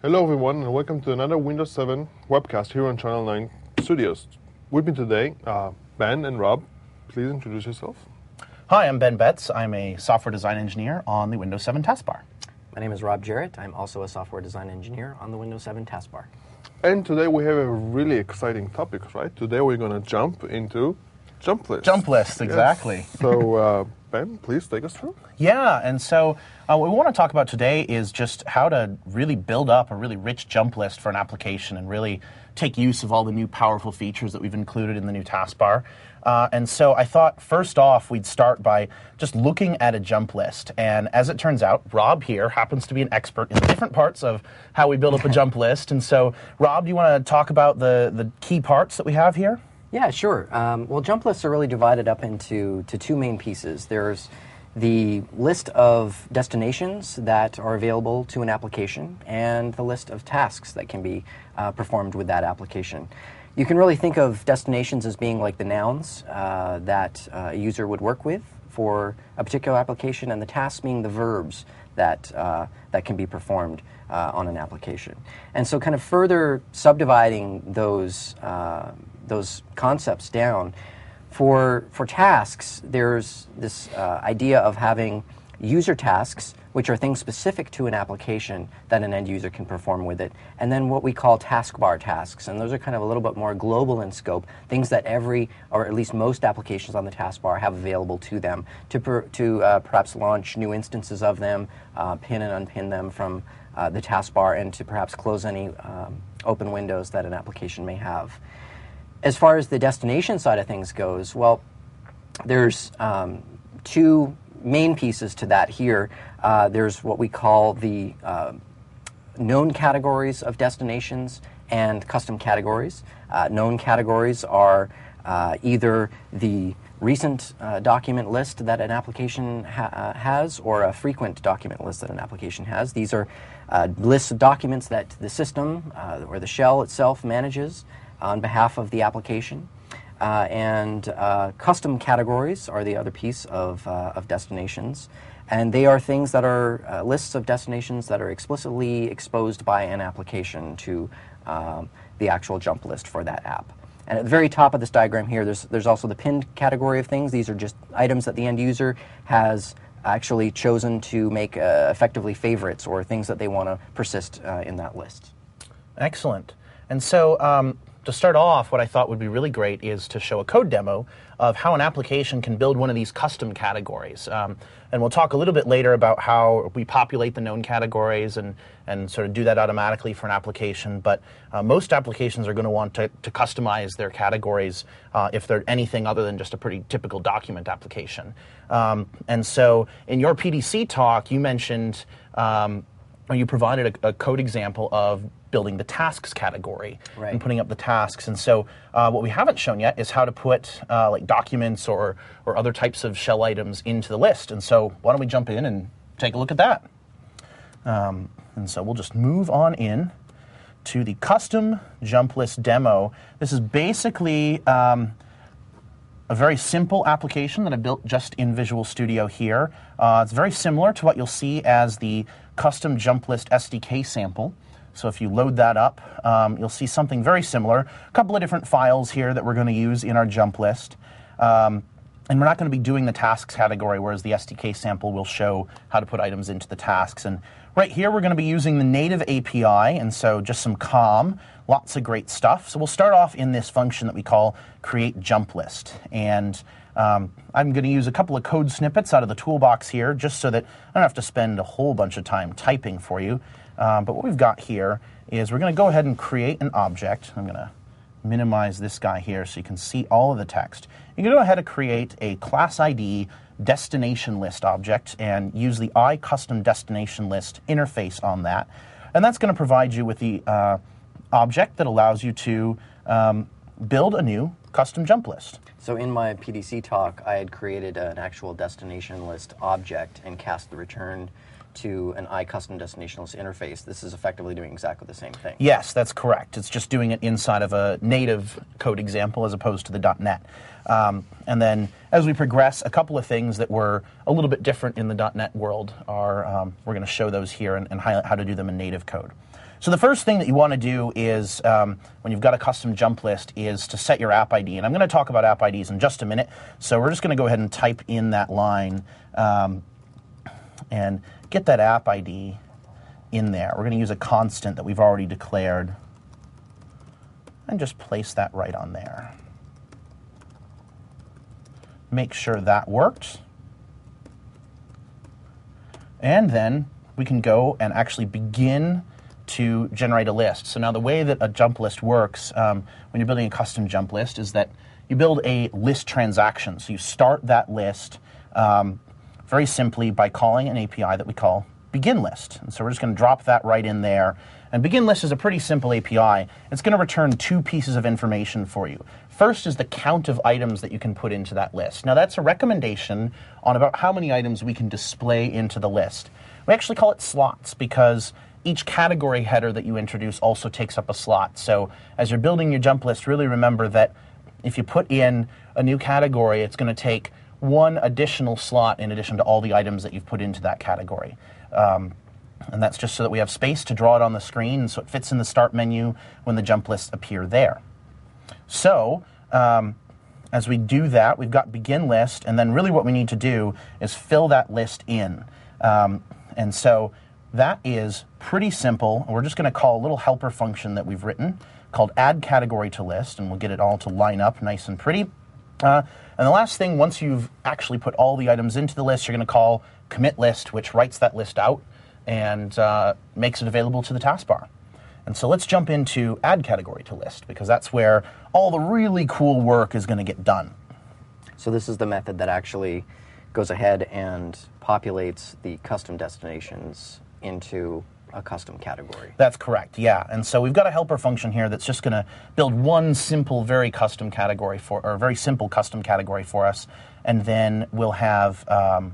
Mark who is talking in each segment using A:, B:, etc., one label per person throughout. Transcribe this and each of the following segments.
A: Hello everyone and welcome to another Windows 7 webcast here on Channel 9 Studios. With me today, Ben and Rob. Please introduce yourself.
B: Hi, I'm Ben Betts. I'm a software design engineer on the Windows 7 taskbar.
C: My name is Rob Jarrett. I'm also a software design engineer on the Windows 7 taskbar.
A: And today we have a really exciting topic, right? Today we're going to jump into jump lists.
B: Jump lists, exactly.
A: Yes. So, Ben, please take us through.
B: Yeah, and so what we want to talk about today is just how to really build up a really rich jump list for an application and really take use of all the new powerful features that we've included in the new taskbar. And so I thought, first off, we'd start by just looking at a jump list. And as it turns out, Rob here happens to be an expert in different parts of how we build up a jump list. And so, Rob, do you want to talk about the key parts that we have here?
C: Yeah, sure. Well, jump lists are really divided up into two main pieces. There's the list of destinations that are available to an application and the list of tasks that can be performed with that application. You can really think of destinations as being like the nouns that a user would work with for a particular application, and the tasks being the verbs that can be performed on an application. And so kind of further subdividing those concepts down, for tasks, there's this idea of having user tasks, which are things specific to an application that an end user can perform with it, and then what we call taskbar tasks. And those are kind of a little bit more global in scope, things that every, or at least most applications on the taskbar have available to them to perhaps launch new instances of them, pin and unpin them from the taskbar, and to perhaps close any open windows that an application may have. As far as the destination side of things goes, well, there's two main pieces to that here. There's what we call the known categories of destinations and custom categories. Known categories are either the recent document list that an application has, or a frequent document list that an application has. These are lists of documents that the system or the shell itself manages on behalf of the application. And custom categories are the other piece of destinations. And they are things that are lists of destinations that are explicitly exposed by an application to the actual jump list for that app. And at the very top of this diagram here, there's also the pinned category of things. These are just items that the end user has actually chosen to make effectively favorites, or things that they want to persist in that list. Excellent.
B: And so to start off, what I thought would be really great is to show a code demo of how an application can build one of these custom categories. And we'll talk a little bit later about how we populate the known categories and sort of do that automatically for an application. But most applications are going to want to customize their categories if they're anything other than just a pretty typical document application. And so in your PDC talk, you mentioned, or you provided a code example of building the tasks category, right, and putting up the tasks. And so what we haven't shown yet is how to put like documents or other types of shell items into the list. And so why don't we jump in and take a look at that? And so we'll just move on in to the custom jump list demo. This is basically a very simple application that I built just in Visual Studio here. It's very similar to what you'll see as the custom jump list SDK sample. So if you load that up, you'll see something very similar. A couple of different files here that we're going to use in our jump list. And we're not going to be doing the tasks category, whereas the SDK sample will show how to put items into the tasks. And right here, we're going to be using the native API, and so just some COM, lots of great stuff. So we'll start off in this function that we call create jump list. And I'm going to use a couple of code snippets out of the toolbox here, just so that I don't have to spend a whole bunch of time typing for you. But what we've got here is we're going to go ahead and create an object. I'm going to minimize this guy here so you can see all of the text. You can go ahead and create a class ID destination list object and use the iCustomDestinationList interface on that. And that's going to provide you with the object that allows you to build a new custom jump list.
C: So in my PDC talk, I had created an actual destination list object and cast the return to an iCustomDestinationList interface. This is effectively doing exactly the same thing.
B: Yes, that's correct. It's just doing it inside of a native code example as opposed to the .NET. And then as we progress, a couple of things that were a little bit different in the .NET world are, we're going to show those here and highlight how to do them in native code. So the first thing that you want to do is, when you've got a custom jump list, is to set your app ID. And I'm going to talk about app IDs in just a minute. So we're just going to go ahead and type in that line and get that app ID in there. We're going to use a constant that we've already declared and just place that right on there. Make sure that works. And then we can go and actually begin to generate a list. So now the way that a jump list works when you're building a custom jump list is that you build a list transaction. So you start that list very simply by calling an API that we call begin list. And so we're just going to drop that right in there. And begin list is a pretty simple API. It's going to return two pieces of information for you. First is the count of items that you can put into that list. Now that's a recommendation on about how many items we can display into the list. We actually call it slots because each category header that you introduce also takes up a slot. So as you're building your jump list, really remember that if you put in a new category, it's going to take one additional slot in addition to all the items that you've put into that category. And that's just so that we have space to draw it on the screen, so it fits in the start menu when the jump lists appear there. So as we do that, we've got begin list, and then really what we need to do is fill that list in. And so that is pretty simple. We're just going to call a little helper function that we've written called add category to list, and we'll get it all to line up nice and pretty. And the last thing, once you've actually put all the items into the list, you're going to call commit list, which writes that list out and makes it available to the taskbar. And so let's jump into add category to list, because that's where all the really cool work is going to get done.
C: So this is the method that actually goes ahead and populates the custom destinations into a custom category.
B: That's correct, yeah. And so we've got a helper function here that's just going to build one simple, very custom category or very simple custom category for us, and then we'll have,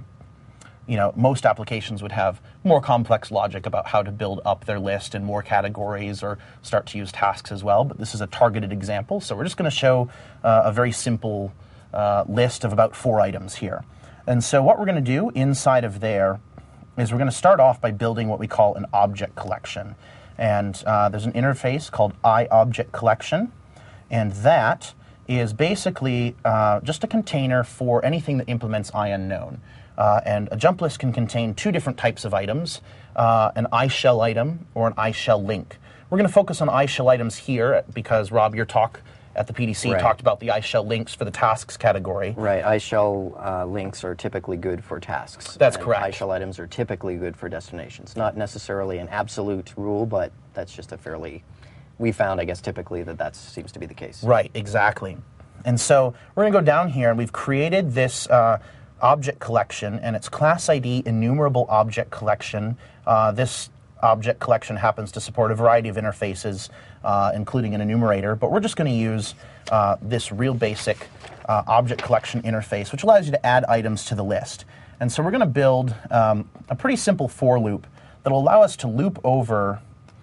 B: most applications would have more complex logic about how to build up their list in more categories or start to use tasks as well. But this is a targeted example, so we're just going to show a very simple list of about 4 items here. And so what we're going to do inside of there is we're going to start off by building what we call an object collection. And there's an interface called iObjectCollection, and that is basically just a container for anything that implements IUnknown. And a jump list can contain 2 different types of items, an iShell item or an iShell link. We're going to focus on iShell items here because, Rob, your talk at the PDC talked about the iShell links for the tasks category.
C: Right, iShell links are typically good for tasks.
B: That's correct.
C: iShell items are typically good for destinations. Not necessarily an absolute rule, but that's just a fairly, we found, I guess, typically that seems to be the case.
B: Right, exactly. And so we're going to go down here, and we've created this object collection, and it's class ID enumerable object collection. This object collection happens to support a variety of interfaces, including an enumerator, but we're just going to use this real basic object collection interface, which allows you to add items to the list. And so we're going to build a pretty simple for loop that will allow us to loop over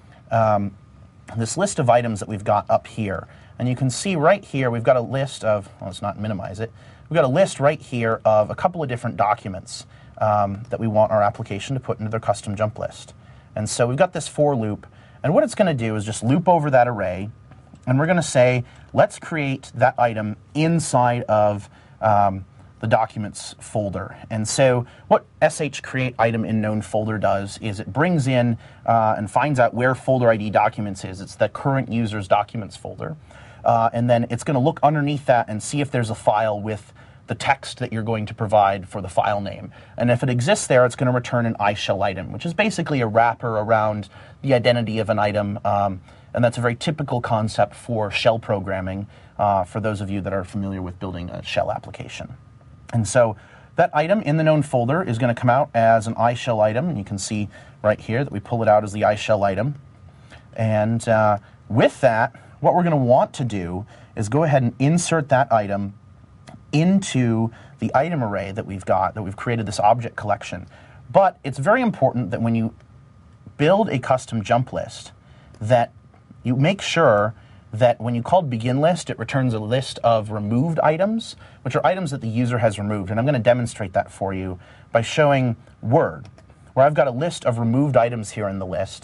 B: this list of items that we've got up here. And you can see right here we've got a list of, well, let's not minimize it, we've got a list right here of a couple of different documents that we want our application to put into their custom jump list. And so we've got this for loop, and what it's going to do is just loop over that array, and we're going to say, let's create that item inside of the documents folder. And so what sh create item in known folder does is it brings in and finds out where folder ID documents is. It's the current user's documents folder. And then it's going to look underneath that and see if there's a file with the text that you're going to provide for the file name. And if it exists there, it's going to return an iShell item, which is basically a wrapper around the identity of an item. And that's a very typical concept for shell programming for those of you that are familiar with building a shell application. And so that item in the known folder is going to come out as an iShell item. And you can see right here that we pull it out as the iShell item. And with that, what we're going to want to do is go ahead and insert that item into the item array that we've got, that we've created this object collection. But it's very important that when you build a custom jump list, that you make sure that when you call begin list, it returns a list of removed items, which are items that the user has removed. And I'm going to demonstrate that for you by showing Word, where I've got a list of removed items here in the list.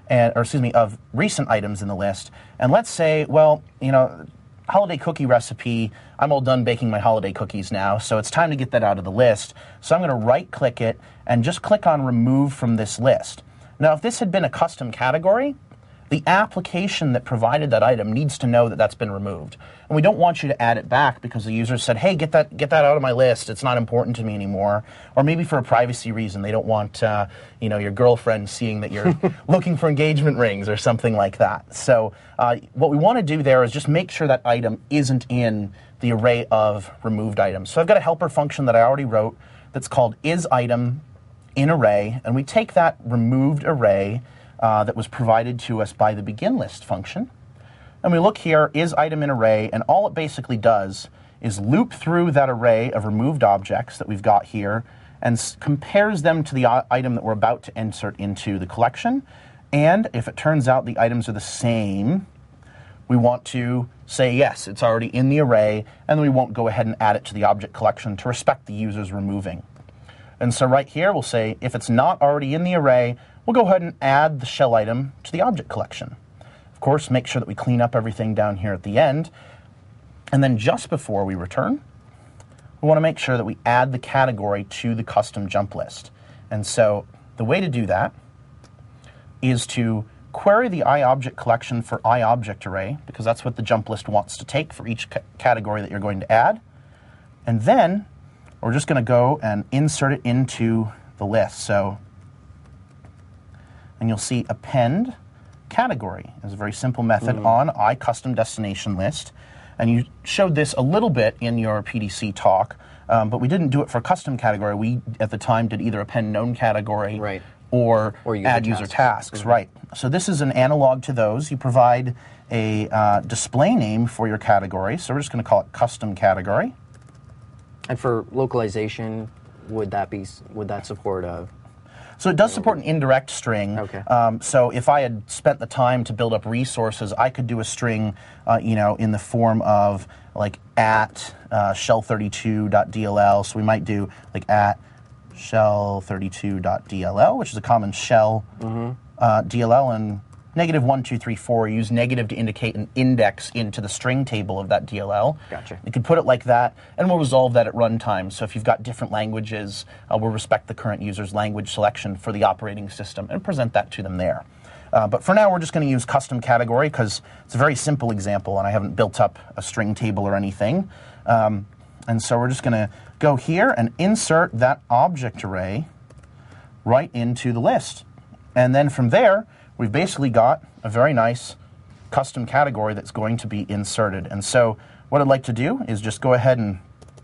B: or excuse me, of recent items in the list. And let's say, well, holiday cookie recipe, I'm all done baking my holiday cookies now, so it's time to get that out of the list. So I'm going to right-click it and just click on Remove from this list. Now, if this had been a custom category, the application that provided that item needs to know that that's been removed. And we don't want you to add it back because the user said, hey, get that out of my list. It's not important to me anymore. Or maybe for a privacy reason, they don't want your girlfriend seeing that you're looking for engagement rings or something like that. So what we want to do there is just make sure that item isn't in the array of removed items. So I've got a helper function that I already wrote that's called isItem_in_array, and we take that removed array that was provided to us by the beginList function. And we look here, isItem_in_array, and all it basically does is loop through that array of removed objects that we've got here and compares them to the item that we're about to insert into the collection. And if it turns out the items are the same, we want to say, yes, it's already in the array, and then we won't go ahead and add it to the object collection to respect the user's removing. And so right here, we'll say, if it's not already in the array, we'll go ahead and add the shell item to the object collection. Of course, make sure that we clean up everything down here at the end. And then just before we return, we want to make sure that we add the category to the custom jump list. And so the way to do that is to query the iObject collection for iObjectArray, because that's what the jump list wants to take for each category that you're going to add. And then we're just going to go and insert it into the list. And you'll see append category is a very simple method on iCustomDestinationList. And you showed this a little bit in your PDC talk, but we didn't do it for a custom category. We, at the time, did either append known category or add user tasks. Right. So this is an analog to those. You provide a display name for your category. So we're just going to call it custom category.
C: And for localization, would that support a...
B: So it does support an indirect string.
C: Okay.
B: So if I had spent the time to build up resources, I could do a string, in the form of like at shell32.dll. So we might do like at shell32.dll, which is a common shell DLL, and -1, 2, 3, 4. Use negative to indicate an index into the string table of that DLL.
C: Gotcha.
B: You could put it like that, and we'll resolve that at runtime. So if you've got different languages, we'll respect the current user's language selection for the operating system and present that to them there. But for now, we're just going to use custom category because it's a very simple example, and I haven't built up a string table or anything. And so we're just going to go here and insert that object array right into the list. And then from there, we've basically got a very nice custom category that's going to be inserted. And so what I'd like to do is just go ahead and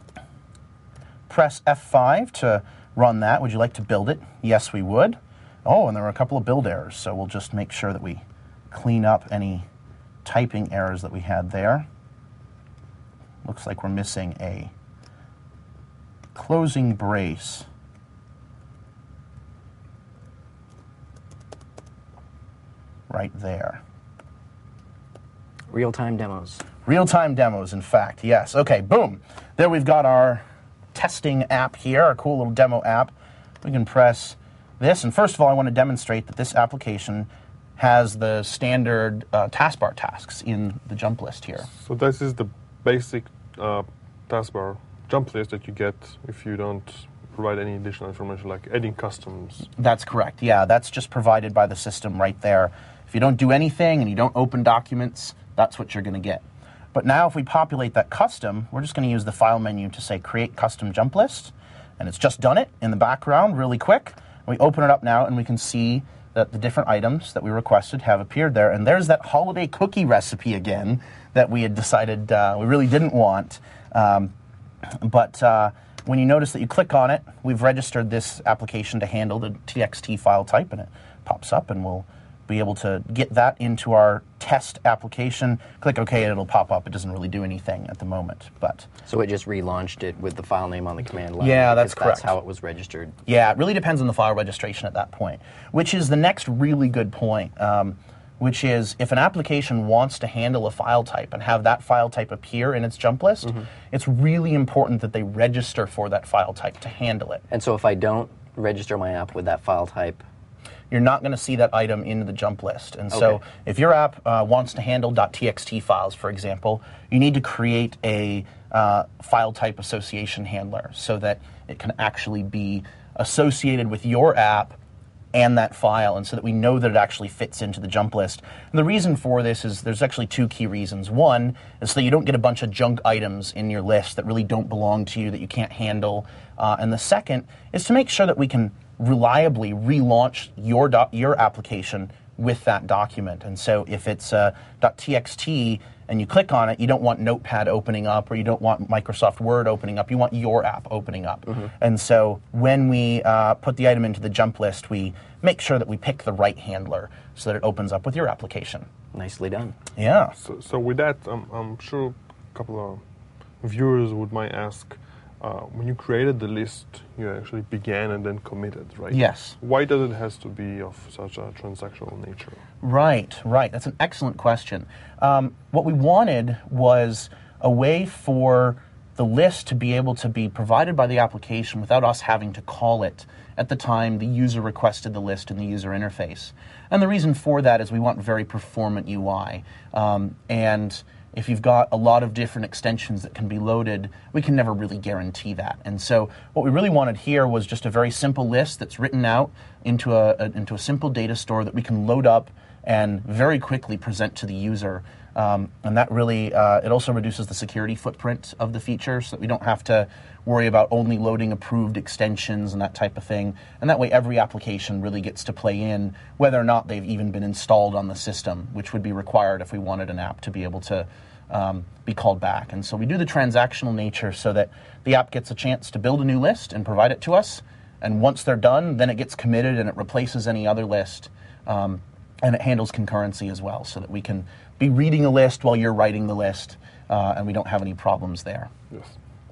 B: press F5 to run that. Would you like to build it? Yes, we would. Oh, and there were a couple of build errors, so we'll just make sure that we clean up any typing errors that we had there. Looks like we're missing a closing brace. Right there.
C: Real-time demos.
B: Real-time demos, in fact, yes. Okay, boom. There we've got our testing app here, our cool little demo app. We can press this, and first of all, I want to demonstrate that this application has the standard taskbar tasks in the jump list here.
A: So this is the basic taskbar jump list that you get if you don't provide any additional information like adding customs.
B: That's correct, yeah. That's just provided by the system right there. If you don't do anything and you don't open documents, that's what you're going to get. But now if we populate that custom, we're just going to use the file menu to say create custom jump list. And it's just done it in the background really quick. We open it up now and we can see that the different items that we requested have appeared there. And there's that holiday cookie recipe again that we had decided we really didn't want. But when you notice that you click on it, we've registered this application to handle the TXT file type, and it pops up, and we'll be able to get that into our test application. Click OK, and it'll pop up. It doesn't really do anything at the moment. But
C: so it just relaunched it with the file name on the command line.
B: Yeah, that's correct.
C: That's how it was registered.
B: Yeah, it really depends on the file registration at that point, which is the next really good point, which is if an application wants to handle a file type and have that file type appear in its jump list, it's really important that they register for that file type to handle it.
C: And so if I don't register my app with that file type,
B: you're not going to see that item in the jump list. And so if your app wants to handle .txt files, for example, you need to create a file type association handler so that it can actually be associated with your app and that file, and so that we know that it actually fits into the jump list. And the reason for this is there's actually two key reasons. One is so you don't get a bunch of junk items in your list that really don't belong to you, that you can't handle. And the second is to make sure that we can reliably relaunch your application with that document. And so if it's .txt and you click on it, you don't want Notepad opening up, or you don't want Microsoft Word opening up. You want your app opening up. And so when we put the item into the jump list, we make sure that we pick the right handler so that it opens up with your application.
C: Nicely done.
B: Yeah.
A: So with that, I'm sure a couple of viewers might ask, when you created the list, you actually began and then committed, right?
B: Yes.
A: Why does it has to be of such a transactional nature?
B: Right. That's an excellent question. What we wanted was a way for the list to be able to be provided by the application without us having to call it at the time the user requested the list in the user interface. And the reason for that is we want very performant UI. And if you've got a lot of different extensions that can be loaded, we can never really guarantee that. And so what we really wanted here was just a very simple list that's written out into a simple data store that we can load up and very quickly present to the user. And that really, it also reduces the security footprint of the feature so that we don't have to worry about only loading approved extensions and that type of thing. And that way every application really gets to play in whether or not they've even been installed on the system, which would be required if we wanted an app to be able to be called back. And so we do the transactional nature so that the app gets a chance to build a new list and provide it to us. And once they're done, then it gets committed and it replaces any other list. And it handles concurrency as well, so that we can be reading a list while you're writing the list, and we don't have any problems there.
A: Yes.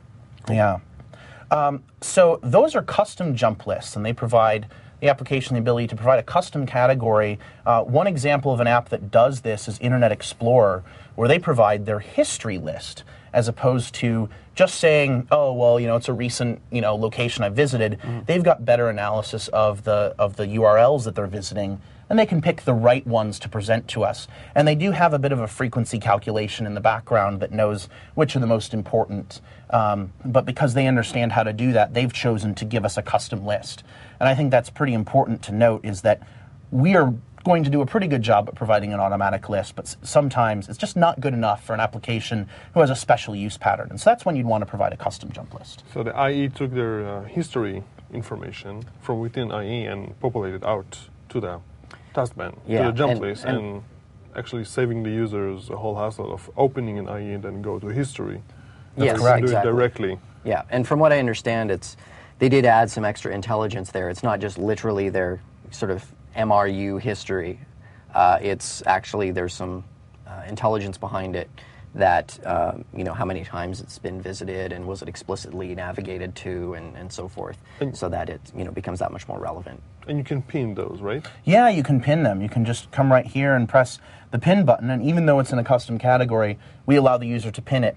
B: Yeah. So those are custom jump lists, and they provide the application the ability to provide a custom category. One example of an app that does this is Internet Explorer, where they provide their history list, as opposed to just saying, oh, well, it's a recent, location I visited. They've got better analysis of the URLs that they're visiting, and they can pick the right ones to present to us. And they do have a bit of a frequency calculation in the background that knows which are the most important. But because they understand how to do that, they've chosen to give us a custom list. And I think that's pretty important to note, is that we are going to do a pretty good job at providing an automatic list, but sometimes it's just not good enough for an application who has a special use pattern. And so that's when you'd want to provide a custom jump list.
A: So the IE took their history information from within IE and populated out to the taskban, to the jump list, and actually saving the users a whole hassle of opening an IE and then go to history.
C: Yes,
A: correct.
C: exactly.
A: Do it directly.
C: Yeah, and from what I understand, they did add some extra intelligence there. It's not just literally their sort of MRU history. It's actually, there's some intelligence behind it that, how many times it's been visited and was it explicitly navigated to and so forth, so that it, becomes that much more relevant.
A: And you can pin those, right?
B: Yeah, you can pin them. You can just come right here and press the pin button, and even though it's in a custom category, we allow the user to pin it.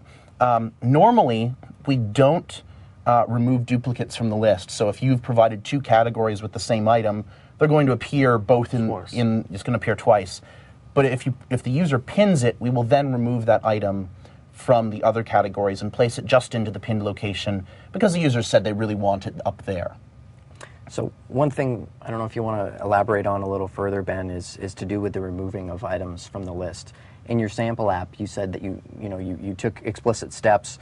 B: Normally, we don't remove duplicates from the list. So if you've provided two categories with the same item, they're going to appear both it's going to appear twice. But if the user pins it, we will then remove that item from the other categories and place it just into the pinned location because the user said they really want it up there.
C: So one thing, I don't know if you want to elaborate on a little further, Ben, is to do with the removing of items from the list. In your sample app, you said that you took explicit steps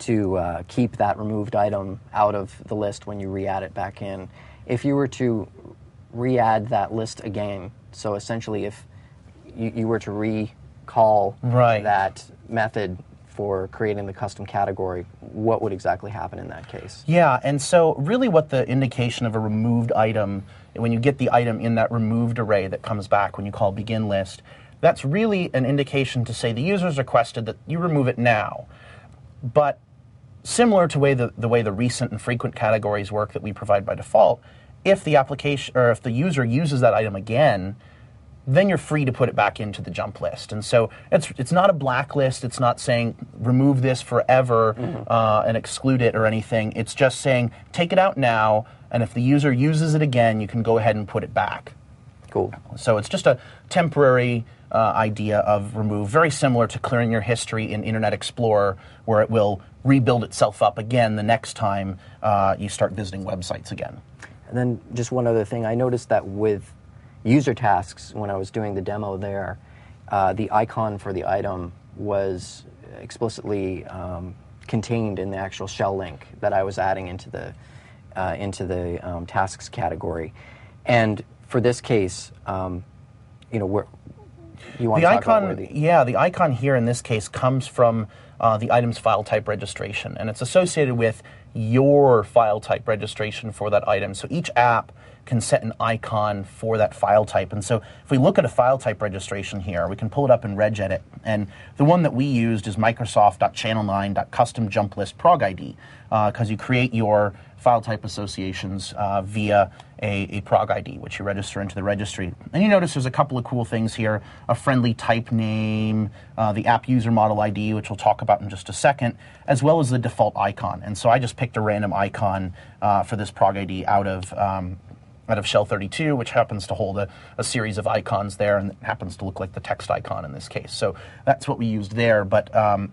C: to keep that removed item out of the list when you re-add it back in. If you were to re-add that list again, so essentially if you were to recall that method for creating the custom category, what would exactly happen in that case?
B: Yeah, and so really what the indication of a removed item, when you get the item in that removed array that comes back when you call begin list, that's really an indication to say the user's requested that you remove it now. But similar to the way the recent and frequent categories work that we provide by default, if the application or if the user uses that item again, then you're free to put it back into the jump list. And so it's not a blacklist. It's not saying remove this forever and exclude it or anything. It's just saying take it out now, and if the user uses it again, you can go ahead and put it back.
C: Cool.
B: So it's just a temporary idea of remove, very similar to clearing your history in Internet Explorer, where it will rebuild itself up again the next time you start visiting websites again.
C: And then just one other thing, I noticed that with user tasks, when I was doing the demo there, the icon for the item was explicitly contained in the actual shell link that I was adding into the tasks category. And for this case, where you want
B: the
C: to talk
B: icon,
C: about where
B: the icon here in this case comes from the item's file type registration, and it's associated with your file type registration for that item. So each app can set an icon for that file type. And so if we look at a file type registration here, we can pull it up in regedit. And the one that we used is Microsoft.channel9.custom-jump-list-prog-id, because you create your file type associations via a prog ID, which you register into the registry. And you notice there's a couple of cool things here: a friendly type name, the app user model ID, which we'll talk about in just a second, as well as the default icon. And so I just picked a random icon for this prog ID out of Shell32, which happens to hold a series of icons there, and it happens to look like the text icon in this case. So that's what we used there. But an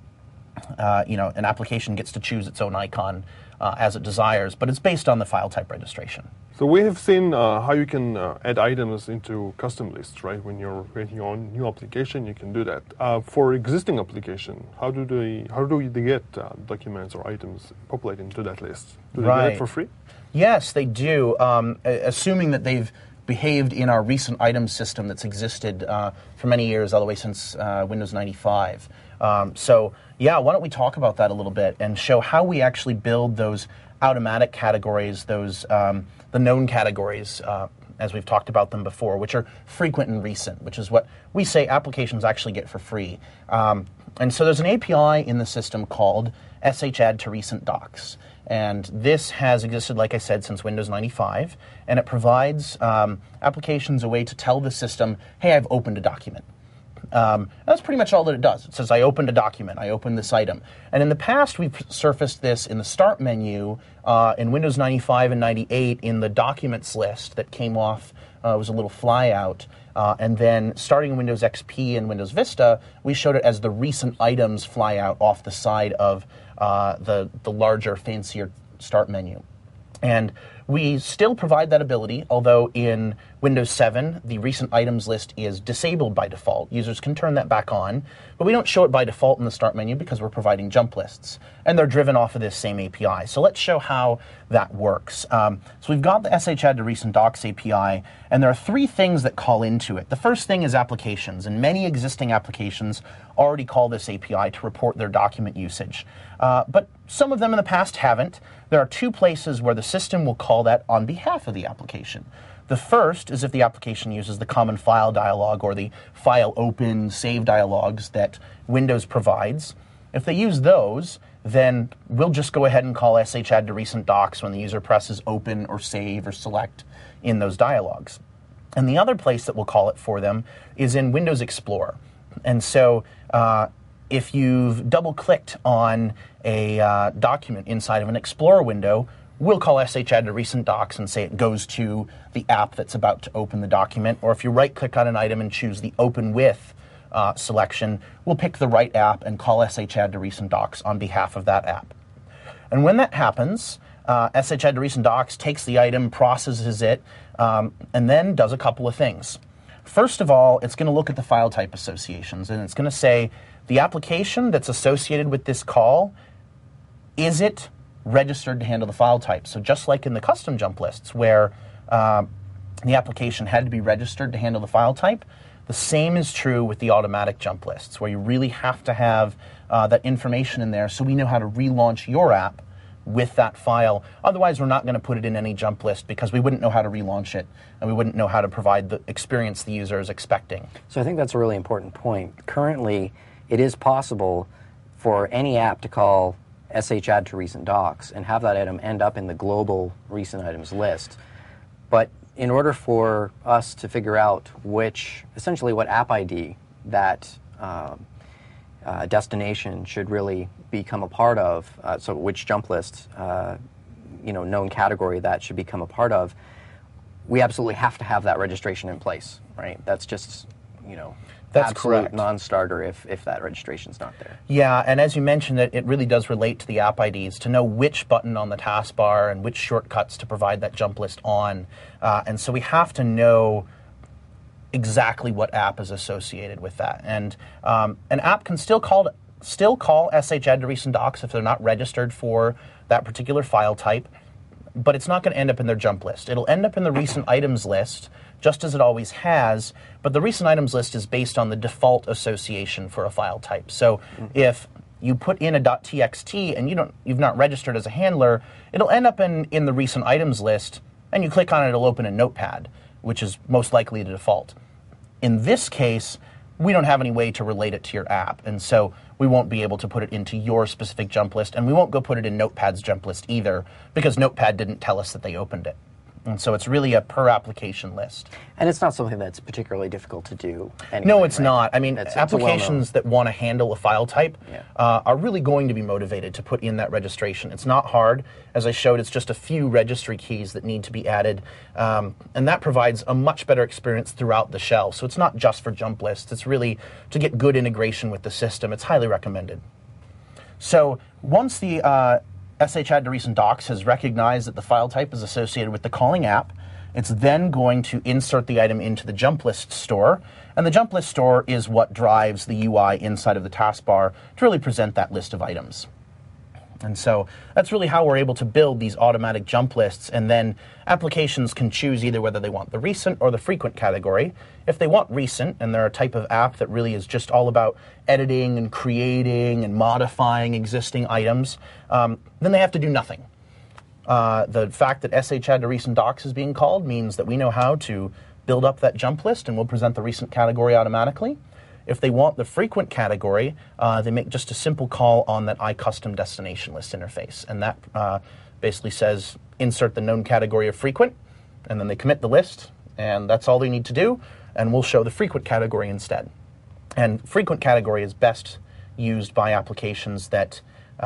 B: application gets to choose its own icon as it desires, but it's based on the file type registration.
A: So we have seen how you can add items into custom lists, right? When you're creating your own new application, you can do that. For existing application, how do they get documents or items populated into that list? Do they get it for free?
B: Yes, they do, assuming that they've behaved in our recent items system that's existed for many years, all the way since Windows 95. Why don't we talk about that a little bit and show how we actually build those automatic categories, those the known categories, as we've talked about them before, which are frequent and recent, which is what we say applications actually get for free. And so there's an API in the system called shadd to recent docs. And this has existed, like I said, since Windows 95, and it provides applications a way to tell the system, hey, I've opened a document. That's pretty much all that it does. It says, I opened a document, I opened this item. And in the past, we've surfaced this in the Start menu in Windows 95 and 98 in the Documents list that came off, it was a little flyout. And then starting in Windows XP and Windows Vista, we showed it as the Recent Items flyout off the side of the larger, fancier Start menu. And we still provide that ability, although in Windows 7, the recent items list is disabled by default. Users can turn that back on, but we don't show it by default in the Start menu because we're providing jump lists. And they're driven off of this same API. So let's show how that works. So we've got the shadd to recent docs API, and there are three things that call into it. The first thing is applications, and many existing applications already call this API to report their document usage. But some of them in the past haven't. There are two places where the system will call that on behalf of the application. The first is if the application uses the common file dialog or the file open save dialogs that Windows provides. If they use those, then we'll just go ahead and call shadd to recent docs when the user presses open or save or select in those dialogs. And the other place that we'll call it for them is in Windows Explorer. And so if you've double-clicked on a document inside of an Explorer window, we'll call shadd to recent docs and say it goes to the app that's about to open the document. Or if you right-click on an item and choose the Open With selection, we'll pick the right app and call shadd to recent docs on behalf of that app. And when that happens, shadd to recent docs takes the item, processes it, and then does a couple of things. First of all, it's going to look at the file type associations, and it's going to say, the application that's associated with this call, is it registered to handle the file type? So just like in the custom jump lists where the application had to be registered to handle the file type, the same is true with the automatic jump lists, where you really have to have that information in there so we know how to relaunch your app with that file. Otherwise, we're not going to put it in any jump list because we wouldn't know how to relaunch it, and we wouldn't know how to provide the experience the user is expecting.
C: So I think that's a really important point. Currently, it is possible for any app to call shadd to recent docs and have that item end up in the global recent items list. But in order for us to figure out essentially what app ID that destination should really become a part of, so which jump list, known category that should become a part of, we absolutely have to have that registration in place, right? That's just,
B: That's
C: absolute
B: correct.
C: non-starter if that registration's not there.
B: Yeah, and as you mentioned, it really does relate to the app IDs to know which button on the taskbar and which shortcuts to provide that jump list on. And so we have to know exactly what app is associated with that. And an app can still call sh add to recent docs if they're not registered for that particular file type, but it's not going to end up in their jump list. It'll end up in the recent items list, just as it always has, but the recent items list is based on the default association for a file type. So if you put in a .txt and you've not registered as a handler, it'll end up in the recent items list, and you click on it, it'll open in Notepad, which is most likely the default. In this case, we don't have any way to relate it to your app, and so we won't be able to put it into your specific jump list, and we won't go put it in Notepad's jump list either, because Notepad didn't tell us that they opened it. And so it's really a per application list.
C: And it's not something that's particularly difficult to do anyway,
B: No, it's
C: right?
B: not. I mean,
C: It's
B: applications that want to handle a file type
C: Yeah.
B: are really going to be motivated to put in that registration. It's not hard. As I showed, it's just a few registry keys that need to be added. And that provides a much better experience throughout the shell. So it's not just for jump lists. It's really to get good integration with the system. It's highly recommended. So once the sh add to recent docs has recognized that the file type is associated with the calling app, it's then going to insert the item into the jump list store, and the jump list store is what drives the UI inside of the taskbar to really present that list of items. And so that's really how we're able to build these automatic jump lists, and then applications can choose either whether they want the recent or the frequent category. If they want recent, and they're a type of app that really is just all about editing and creating and modifying existing items, then they have to do nothing. The fact that sh add to recent docs is being called means that we know how to build up that jump list, and we'll present the recent category automatically. If they want the frequent category, they make just a simple call on that iCustom destination list interface. And that basically says, insert the known category of frequent, and then they commit the list, and that's all they need to do, and we'll show the frequent category instead. And frequent category is best used by applications that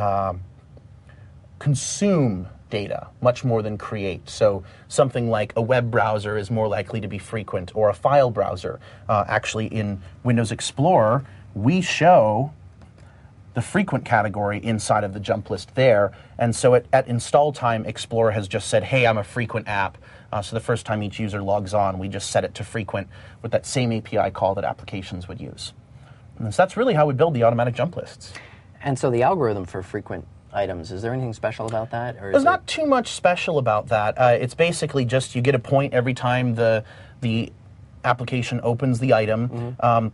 B: consume data much more than create. So something like a web browser is more likely to be frequent, or a file browser. Actually, in Windows Explorer, we show the frequent category inside of the jump list there. And so at install time, Explorer has just said, hey, I'm a frequent app. So the first time each user logs on, we just set it to frequent with that same API call that applications would use. And so that's really how we build the automatic jump lists.
C: And so the algorithm for frequent items, is there anything special about that? Or
B: There's not too much special about that. It's basically just you get a point every time the application opens the item.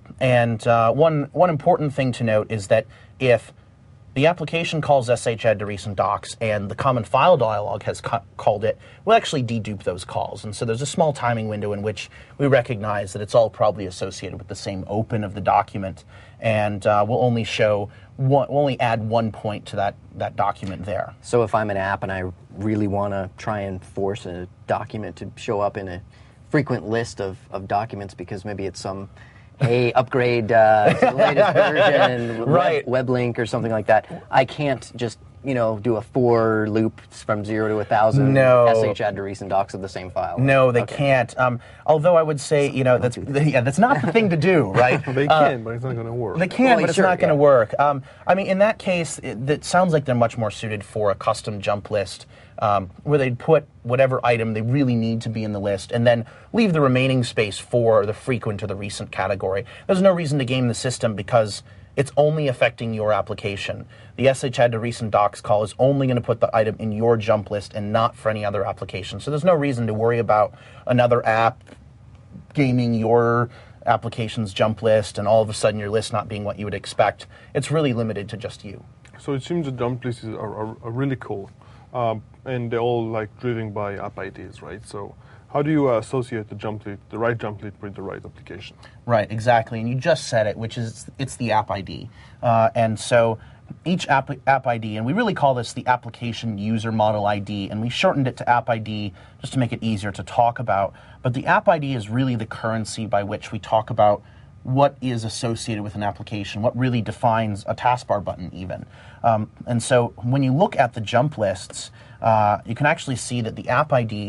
B: One important thing to note is that if the application calls sh add to recent docs and the common file dialog has called it, we'll actually dedupe those calls. And so there's a small timing window in which we recognize that it's all probably associated with the same open of the document, and we'll only add 1 point to that document there.
C: So if I'm an app and I really want to try and force a document to show up in a frequent list of documents because maybe it's some upgrade to the latest version,
B: right.
C: web link or something like that, I can't just do a for loop from 0 to 1,000 sh add to recent docs of the same file.
B: No, they can't. Although I would say, that's not the thing to do, right?
A: They can, but it's not going to work.
B: They can, but it's not going to work. I mean, in that case, it sounds like they're much more suited for a custom jump list where they'd put whatever item they really need to be in the list and then leave the remaining space for the frequent or the recent category. There's no reason to game the system because it's only affecting your application. The sh add to recent docs call is only going to put the item in your jump list and not for any other application. So there's no reason to worry about another app gaming your application's jump list and all of a sudden your list not being what you would expect. It's really limited to just you.
A: So it seems the jump lists are really cool. And they're all driven by app IDs, right? So how do you associate the right jump lead with the right application?
B: Right, exactly. And you just said it, which is it's the app ID. And so each app ID, and we really call this the application user model ID, and we shortened it to app ID just to make it easier to talk about. But the app ID is really the currency by which we talk about what is associated with an application, what really defines a taskbar button even. And so when you look at the jump lists, you can actually see that the app ID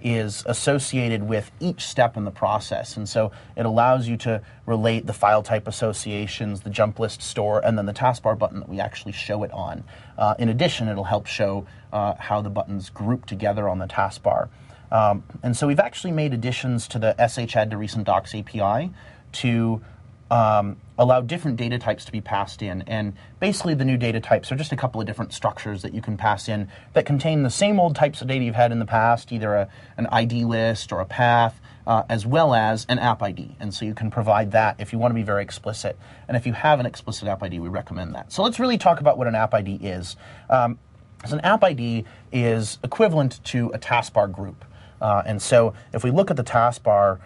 B: is associated with each step in the process. And so it allows you to relate the file type associations, the jump list store, and then the taskbar button that we actually show it on. In addition, it'll help show how the buttons group together on the taskbar. And so we've actually made additions to the sh-add to recent docs API to allow different data types to be passed in. And basically the new data types are just a couple of different structures that you can pass in that contain the same old types of data you've had in the past, either an ID list or a path, as well as an app ID. And so you can provide that if you want to be very explicit. And if you have an explicit app ID, we recommend that. So let's really talk about what an app ID is. So an app ID is equivalent to a taskbar group. And so if we look at the taskbar,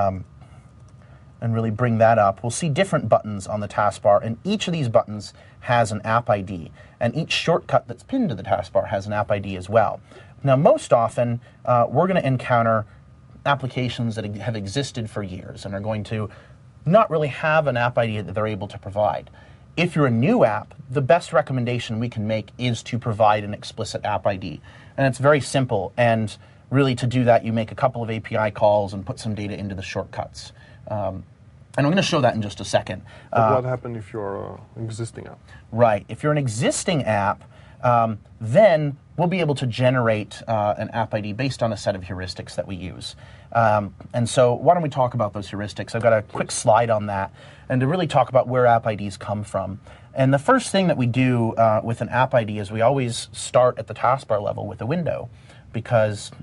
B: and really bring that up, we'll see different buttons on the taskbar, and each of these buttons has an app ID, and each shortcut that's pinned to the taskbar has an app ID as well. Now, most often, we're going to encounter applications that have existed for years and are going to not really have an app ID that they're able to provide. If you're a new app, the best recommendation we can make is to provide an explicit app ID, and it's very simple, and really to do that, you make a couple of API calls and put some data into the shortcuts. And I'm going to show that in just a second.
A: But what happens if you're an existing app?
B: Right. If you're an existing app, then we'll be able to generate an app ID based on a set of heuristics that we use. And so why don't we talk about those heuristics? I've got a quick slide on that, and to really talk about where app IDs come from. And the first thing that we do with an app ID is we always start at the taskbar level with a window, because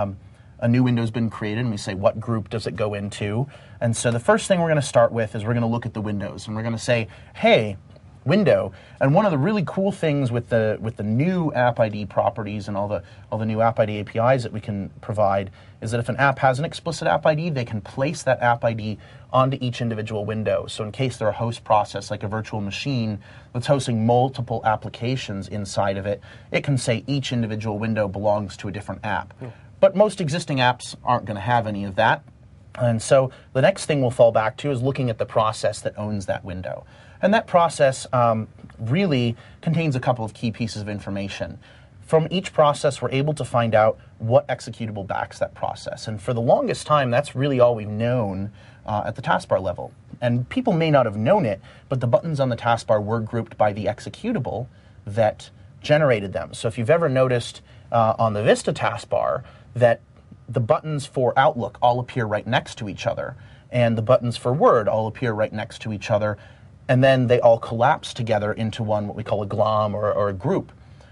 B: a new window's been created, and we say, what group does it go into? And so the first thing we're going to start with is we're going to look at the windows, and we're going to say, hey, window. And one of the really cool things with the new app ID properties and all the new app ID APIs that we can provide is that if an app has an explicit app ID, they can place that app ID onto each individual window. So in case they're a host process, like a virtual machine that's hosting multiple applications inside of it, it can say each individual window belongs to a different app. Yeah. But most existing apps aren't going to have any of that. And so the next thing we'll fall back to is looking at the process that owns that window. And that process really contains a couple of key pieces of information. From each process, we're able to find out what executable backs that process. And for the longest time, that's really all we've known at the taskbar level. And people may not have known it, but the buttons on the taskbar were grouped by the executable that generated them. So if you've ever noticed on the Vista taskbar that the buttons for Outlook all appear right next to each other, and the buttons for Word all appear right next to each other, and then they all collapse together into one, what we call a glom or a group.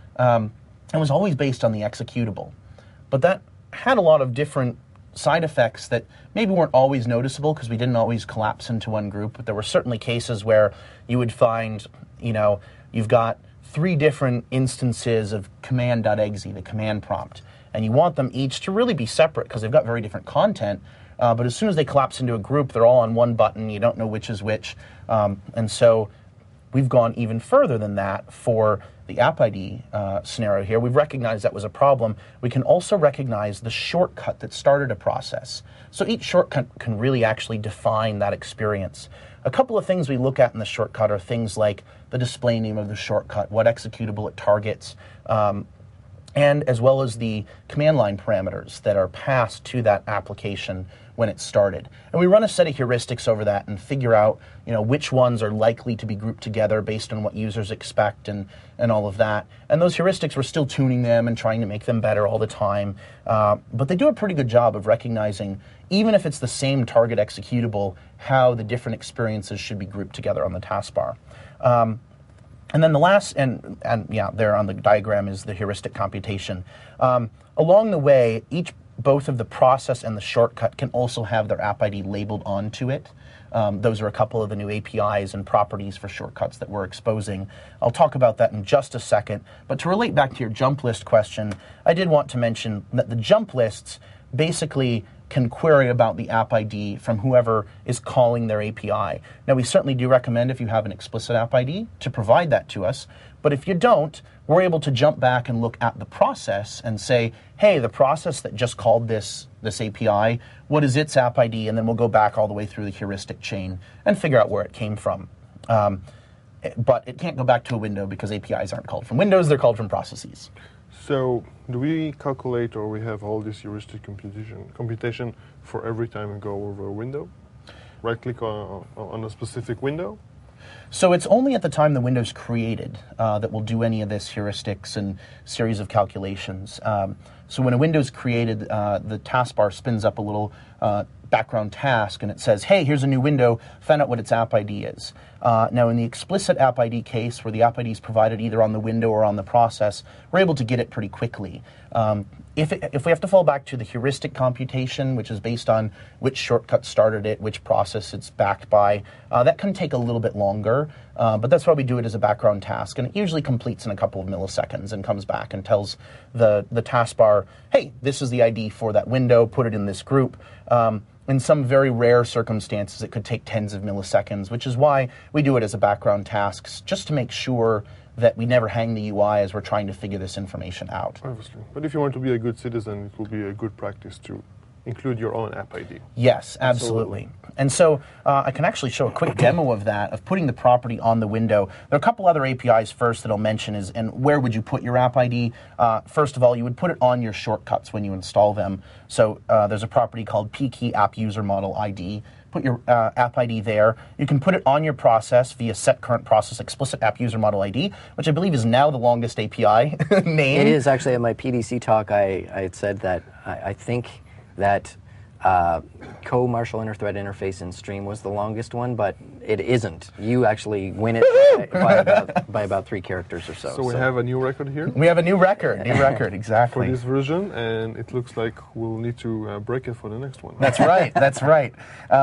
B: It was always based on the executable. But that had a lot of different side effects that maybe weren't always noticeable because we didn't always collapse into one group, but there were certainly cases where you would find, you've got 3 different instances of command.exe, the command prompt, and you want them each to really be separate because they've got very different content. But as soon as they collapse into a group, they're all on one button. You don't know which is which. And so we've gone even further than that for the app ID scenario here. We've recognized that was a problem. We can also recognize the shortcut that started a process. So each shortcut can really actually define that experience. A couple of things we look at in the shortcut are things like the display name of the shortcut, what executable it targets, and as well as the command line parameters that are passed to that application when it started. And we run a set of heuristics over that and figure out, which ones are likely to be grouped together based on what users expect and all of that. And those heuristics, we're still tuning them and trying to make them better all the time. But they do a pretty good job of recognizing, even if it's the same target executable, how the different experiences should be grouped together on the taskbar. And then the last, and yeah, there on the diagram is the heuristic computation. Along the way, both of the process and the shortcut can also have their app ID labeled onto it. Those are a couple of the new APIs and properties for shortcuts that we're exposing. I'll talk about that in just a second. But to relate back to your jump list question, I did want to mention that the jump lists basically can query about the app ID from whoever is calling their API. Now, we certainly do recommend, if you have an explicit app ID, to provide that to us. But if you don't, we're able to jump back and look at the process and say, hey, the process that just called this API, what is its app ID? And then we'll go back all the way through the heuristic chain and figure out where it came from. But it can't go back to a window because APIs aren't called from windows, they're called from processes.
A: So do we calculate, or we have all this heuristic computation for every time we go over a window? Right-click on a specific window?
B: So it's only at the time the window's created that we'll do any of this heuristics and series of calculations. So when a window's created, the taskbar spins up a little background task, and it says, hey, here's a new window, find out what its app ID is. Now, in the explicit app ID case, where the app ID is provided either on the window or on the process, we're able to get it pretty quickly. If we have to fall back to the heuristic computation, which is based on which shortcut started it, which process it's backed by, that can take a little bit longer, but that's why we do it as a background task, and it usually completes in a couple of milliseconds and comes back and tells the taskbar, hey, this is the ID for that window, put it in this group. In some very rare circumstances, it could take tens of milliseconds, which is why we do it as a background task, just to make sure that we never hang the UI as we're trying to figure this information out.
A: Obviously. But if you want to be a good citizen, it will be a good practice to include your own app ID.
B: Yes, absolutely. And so I can actually show a quick demo of that, of putting the property on the window. There are a couple other APIs first that I'll mention, and where would you put your app ID? First of all, you would put it on your shortcuts when you install them. So there's a property called pkey app user model ID. Put your app ID there. You can put it on your process via set current process explicit app user model ID, which I believe is now the longest API name.
C: It is actually. At my PDC talk, I had said that I think that co-Marshall interthread interface in Stream was the longest one, but it isn't. You actually win it by about 3 characters or so.
A: So we have a new record here?
B: We have a new record, exactly.
A: For this version, and it looks like we'll need to break it for the next one.
B: That's right, that's right.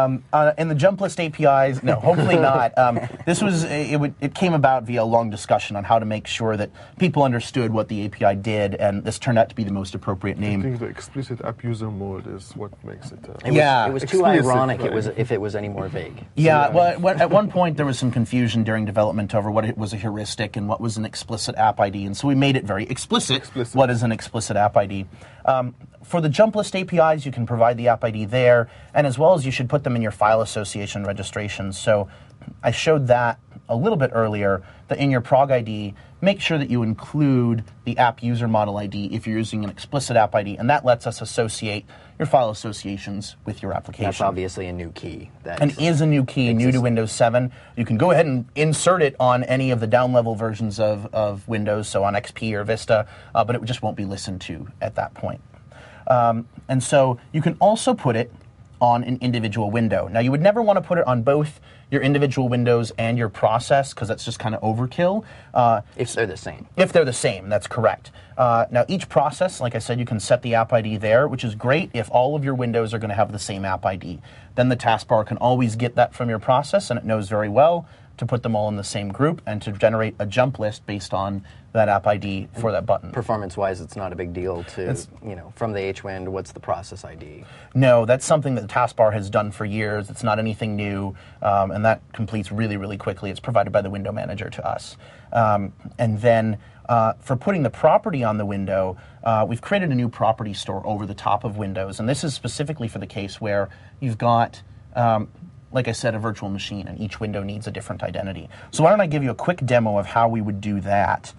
B: In the jump list APIs, no, hopefully not. This was, it came about via a long discussion on how to make sure that people understood what the API did, and this turned out to be the most appropriate name.
A: I think the explicit app user mode is what makes it.
C: It was too ironic. If it was any more vague.
B: Yeah, well, at one point there was some confusion during development over what it was a heuristic and what was an explicit app ID, and so we made it very explicit. What is an explicit app ID? For the jump list APIs, you can provide the app ID there, and as well as you should put them in your file association registrations. So I showed that a little bit earlier, that in your prog ID, make sure that you include the app user model ID if you're using an explicit app ID, and that lets us associate your file associations with your application.
C: That's obviously a new key.
B: And is a new key, new to Windows 7. You can go ahead and insert it on any of the down-level versions of Windows, so on XP or Vista, but it just won't be listened to at that point. And so you can also put it on an individual window. Now, you would never want to put it on both your individual windows and your process, because that's just kind of overkill.
C: If they're the same.
B: If they're the same, that's correct. Now, each process, like I said, you can set the app ID there, which is great if all of your windows are going to have the same app ID. Then the taskbar can always get that from your process, and it knows very well to put them all in the same group and to generate a jump list based on that app ID for that button.
C: Performance-wise, it's not a big deal to, from the HWind, what's the process ID?
B: No, that's something that the taskbar has done for years. It's not anything new, and that completes really, really quickly. It's provided by the window manager to us. And then for putting the property on the window, we've created a new property store over the top of Windows, and this is specifically for the case where you've got like I said, a virtual machine, and each window needs a different identity. So why don't I give you a quick demo of how we would do that.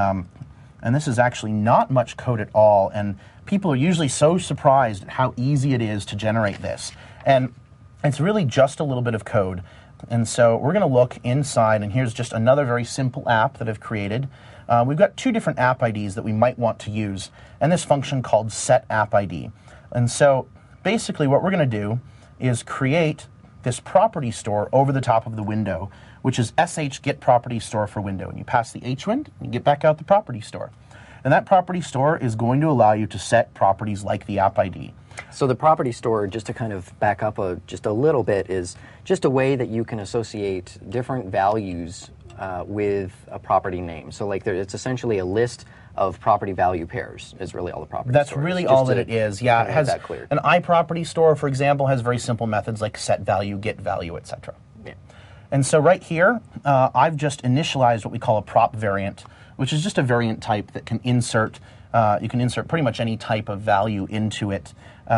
B: And this is actually not much code at all, and people are usually so surprised at how easy it is to generate this. And it's really just a little bit of code. And so we're going to look inside, and here's just another very simple app that I've created. We've got 2 different app IDs that we might want to use, and this function called setAppID. And so basically what we're going to do is create this property store over the top of the window, which is sh get property store for window. And you pass the HWind, and you get back out the property store. And that property store is going to allow you to set properties like the app ID.
C: So the property store, just to kind of back up just a little bit, is just a way that you can associate different values with a property name. So like it's essentially a list of property value pairs is really all the property
B: That's
C: store
B: really
C: is.
B: all that it is. Yeah, it has
C: that clear.
B: An iProperty store, for example, has very simple methods like set value, get value, etc.
C: Yeah.
B: And so right here, I've just initialized what we call a prop variant, which is just a variant type that can insert, you can insert pretty much any type of value into it.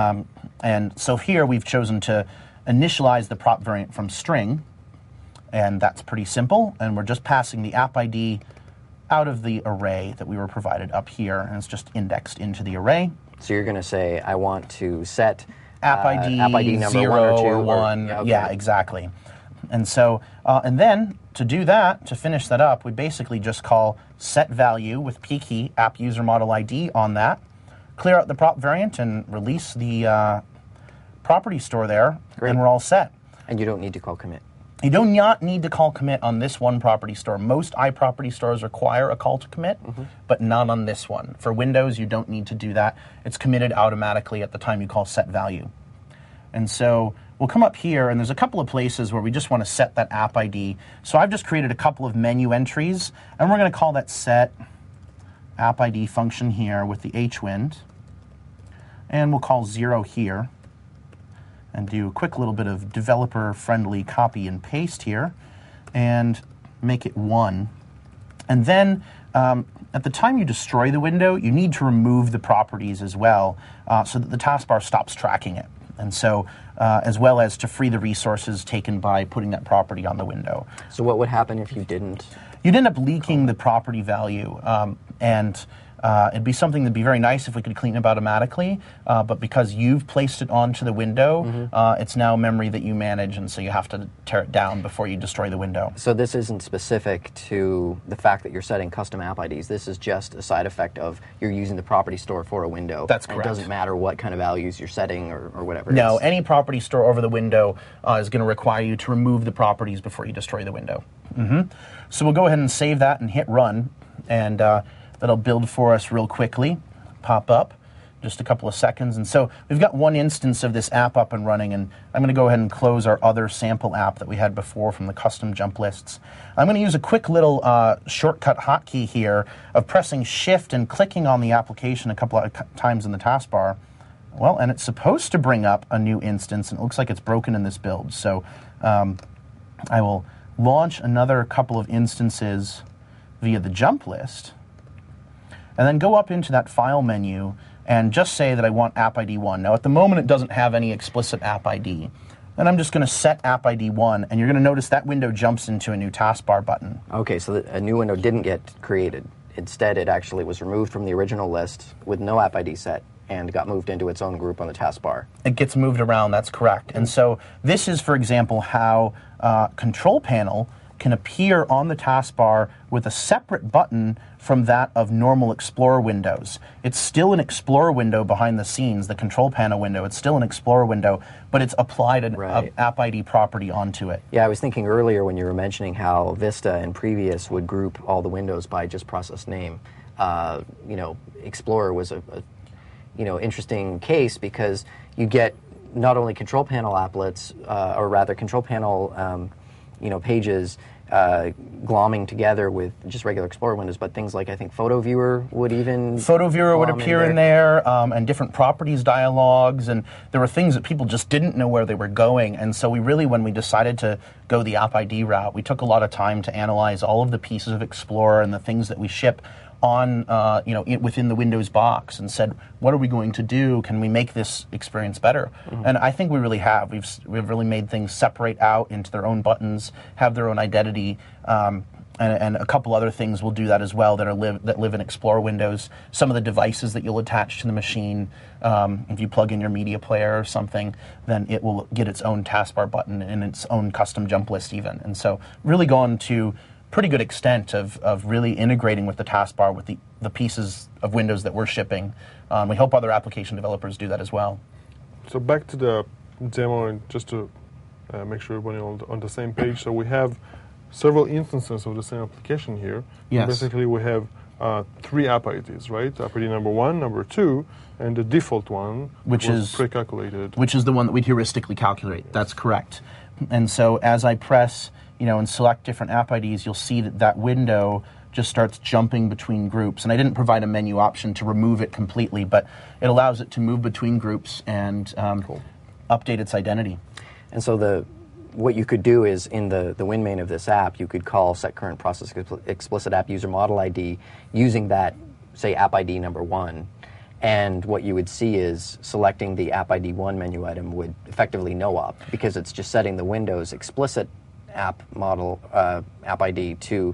B: And so here we've chosen to initialize the prop variant from string, and that's pretty simple, and we're just passing the app ID out of the array that we were provided up here, and it's just indexed into the array.
C: So you're going to say, I want to set
B: app ID
C: number
B: 0
C: 1 or 2
B: or 1.
C: Yeah, okay.
B: Yeah, exactly. And so, and then to do that, to finish that up, we basically just call set value with p key app user model ID on that, clear out the prop variant, and release the property store there,
C: Great.
B: and we're all set.
C: And you don't need to call commit.
B: You do not need to call commit on this one property store. Most iProperty stores require a call to commit, but not on this one. For Windows, you don't need to do that. It's committed automatically at the time you call set value. And so we'll come up here, and there's a couple of places where we just want to set that app ID. So I've just created a couple of menu entries, and we're going to call that set app ID function here with the hwind, and we'll call 0 here, and do a quick little bit of developer-friendly copy and paste here, and make it 1. And then at the time you destroy the window, you need to remove the properties as well, so that the taskbar stops tracking it. And so, as well as to free the resources taken by putting that property on the window.
C: So what would happen if you didn't?
B: You'd end up leaking the property value, and it'd be something that'd be very nice if we could clean up automatically, but because you've placed it onto the window, it's now memory that you manage, and so you have to tear it down before you destroy the window.
C: So this isn't specific to the fact that you're setting custom app IDs. This is just a side effect of you're using the property store for a window.
B: That's correct.
C: And it doesn't matter what kind of values you're setting or whatever.
B: No, any property store over the window is going to require you to remove the properties before you destroy the window. So we'll go ahead and save that and hit run, and that'll build for us real quickly, pop up, just a couple of seconds. And so we've got one instance of this app up and running, and I'm going to go ahead and close our other sample app that we had before from the custom jump lists. I'm going to use a quick little shortcut hotkey here of pressing Shift and clicking on the application a couple of times in the taskbar. Well, and it's supposed to bring up a new instance, and it looks like it's broken in this build. So I will launch another couple of instances via the jump list, and then go up into that file menu and just say that I want app ID 1. Now, at the moment, it doesn't have any explicit app ID. And I'm just going to set app ID 1, and you're going to notice that window jumps into a new taskbar button.
C: Okay, so a new window didn't get created. Instead, it actually was removed from the original list with no app ID set and got moved into its own group on the taskbar.
B: It gets moved around, that's correct. And so this is, for example, how Control Panel can appear on the taskbar with a separate button from that of normal Explorer windows. It's still an Explorer window behind the scenes, the Control Panel window. It's still an Explorer window, but it's applied an app ID property onto it.
C: Yeah, I was thinking earlier when you were mentioning how Vista and Previous would group all the windows by just process name. Explorer was a interesting case because you get not only Control Panel applets, or rather Control Panel pages glomming together with just regular Explorer windows, but things like, I think, Photo Viewer would even
B: Photo Viewer would appear in there, and different properties dialogues, and there were things that people just didn't know where they were going. And so we really, when we decided to go the app ID route, we took a lot of time to analyze all of the pieces of Explorer and the things that we ship on, within the Windows box, and said, what are we going to do? Can we make this experience better? And I think we really have. We've really made things separate out into their own buttons, have their own identity, and a couple other things will do that as well that live in Explorer windows. Some of the devices that you'll attach to the machine, if you plug in your media player or something, then it will get its own taskbar button and its own custom jump list even. And so really gone to pretty good extent of really integrating with the taskbar with the pieces of Windows that we're shipping. We hope other application developers do that as well.
A: So back to the demo, and just to make sure everyone on the same page. So we have several instances of the same application here.
B: Yes.
A: Basically, we have 3 app IDs, right? App ID number 1, number 2, and the default one, which is pre-calculated.
B: Which is the one that we heuristically calculate. That's correct. And so as I press, and select different app IDs, you'll see that window just starts jumping between groups. And I didn't provide a menu option to remove it completely, but it allows it to move between groups and update its identity.
C: And so what you could do is in the WinMain of this app, you could call set current process explicit app user model ID using that, say, app ID number 1. And what you would see is selecting the app ID 1 menu item would effectively no op, because it's just setting the Windows explicit app model app ID to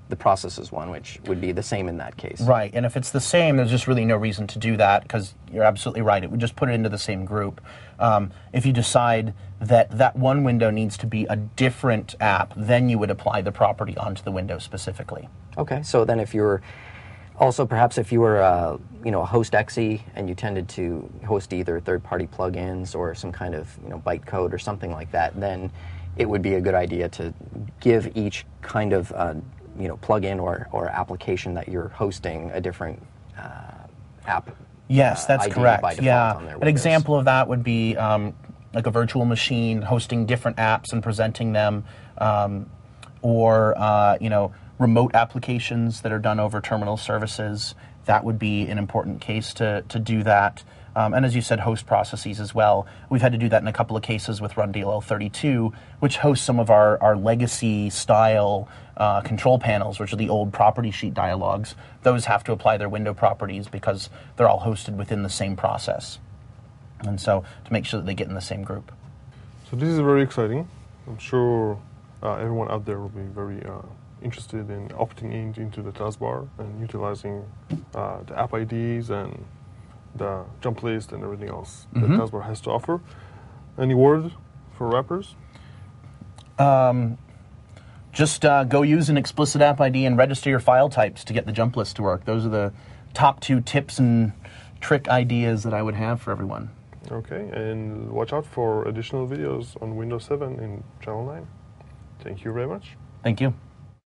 C: the processes one, which would be the same in that case.
B: Right, and if it's the same, there's just really no reason to do that, because you're absolutely right. It would just put it into the same group. If you decide that that one window needs to be a different app, then you would apply the property onto the window specifically.
C: Okay, so then if you're also, perhaps if you were a host exe and you tended to host either third-party plugins or some kind of bytecode or something like that, then it would be a good idea to give each kind of plugin or application that you're hosting a different app.
B: Yes, that's
C: ID
B: correct.
C: By default
B: yeah,
C: on their
B: an
C: windows.
B: example of that would be like a virtual machine hosting different apps and presenting them, or remote applications that are done over terminal services. That would be an important case to do that. And as you said, host processes as well. We've had to do that in a couple of cases with Run DLL32, which hosts some of our legacy style control panels, which are the old property sheet dialogues. Those have to apply their window properties because they're all hosted within the same process. And so to make sure that they get in the same group.
A: So this is very exciting. I'm sure everyone out there will be very interested in opting into the taskbar and utilizing the app IDs and the jump list and everything else that taskbar has to offer. Any word for wrappers?
B: Just go use an explicit app ID and register your file types to get the jump list to work. Those are the top 2 tips and trick ideas that I would have for everyone.
A: Okay, and watch out for additional videos on Windows 7 in Channel 9. Thank you very much.
B: Thank you.